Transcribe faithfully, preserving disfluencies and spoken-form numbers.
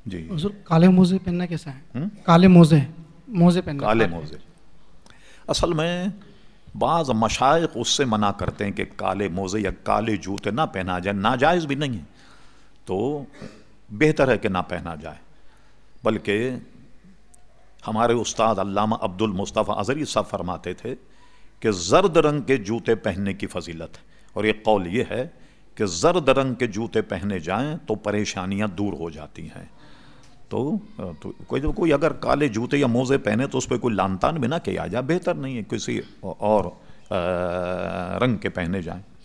जी। हुजूर काले मोजे पहनना कैसा है? हुँ? काले मोजे मोजे पहनना, काले मोजे असल में बाज़ मशाइख उससे मना करते हैं कि काले मोजे या काले जूते ना पहना जाए, नाजायज़ भी नहीं है, तो बेहतर है कि ना पहना जाए। बल्कि हमारे उस्ताद अल्लामा अब्दुल मुस्तफ़ा अज़हरी साहब फरमाते थे कि ज़र्द रंग के जूते पहनने की फजीलत है, और एक कौल ये है कि ज़र्द रंग के जूते पहने जाएं तो परेशानियां दूर हो जाती हैं। तो, तो कोई तो कोई अगर काले जूते या मोज़े पहने तो उस पर कोई लानतान भी ना किया जाए, बेहतर नहीं है किसी और रंग के पहने जाएं।